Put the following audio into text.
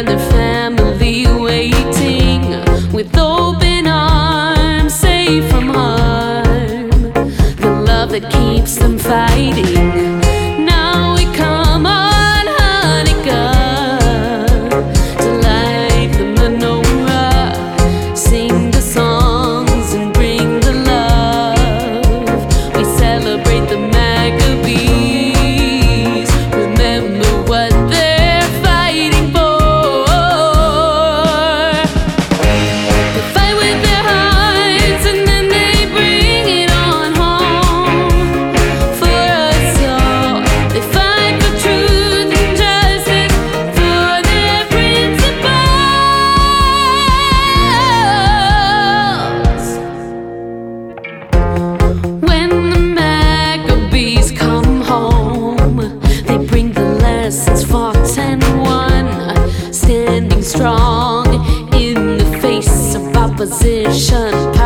find their family waiting with open arms, safe from harm. The love that keeps them fighting. Now we come on, Hanukkah, to light the menorah, sing the songs and bring the love. We celebrate the Maccabees, remember what they're fighting for. They fight with their hearts and then they bring it on home for us all. They fight for truth and justice for their principles. When the Maccabees come home, they bring the lessons fought and won, standing strong in the face of opposition.